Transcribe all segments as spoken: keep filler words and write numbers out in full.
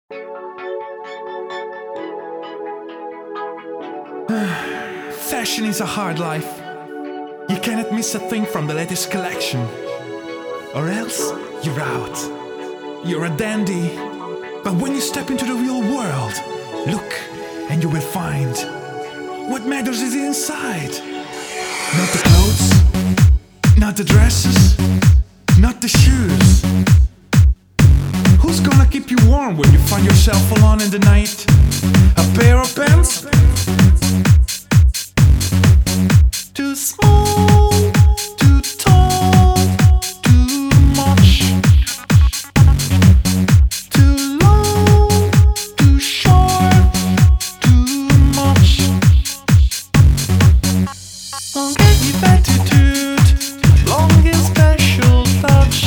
Fashion is a hard life. You cannot miss a thing from the latest collection, or else you're out. You're a dandy. But when you step into the real world, look and you will find what matters is inside. Not the clothes, not the dresses, not the shoes. Who's gonna keep you warm when you find yourself alone in the night? A pair of pants? Too small, too tall, too much. Too long, too short, too much. Don't get your attitude, long and special touch.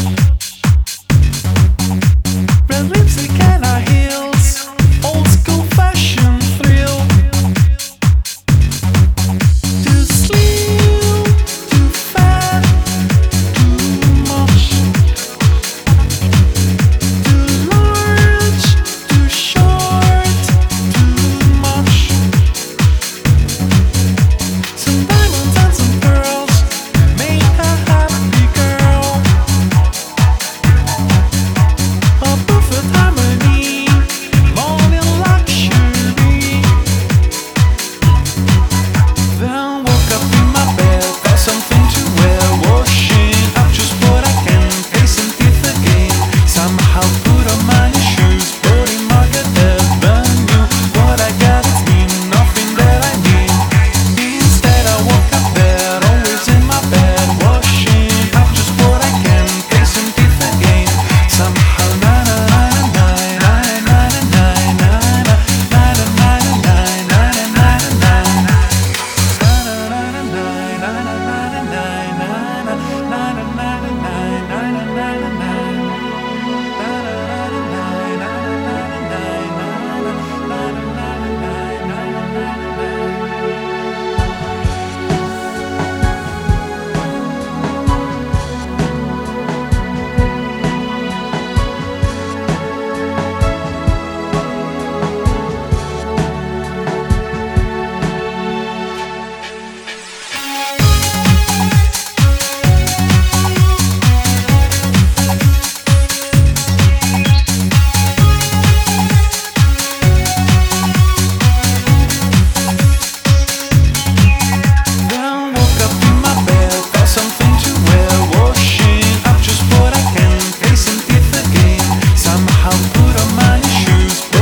Red lipstick and high heels, old school fashion thrill. Too slim, too fat, too much. Too large, too short, too much. Some diamonds and some pearls make a happy girl. A perfect harmony, more than luxury. Then woke up in my bed, got something to wear, washing up just what I can, facing teeth again. Somehow put on my new shoes, body market ever knew what I got is me, nothing that I need. Instead I woke up there, always in my bed, washing up just what I can, facing teeth again. Somehow na na na na na na na na na na na na na na. Then woke up in my bed, got something to wear, washing up just what I can, facing teeth again. Somehow put on my new shoes.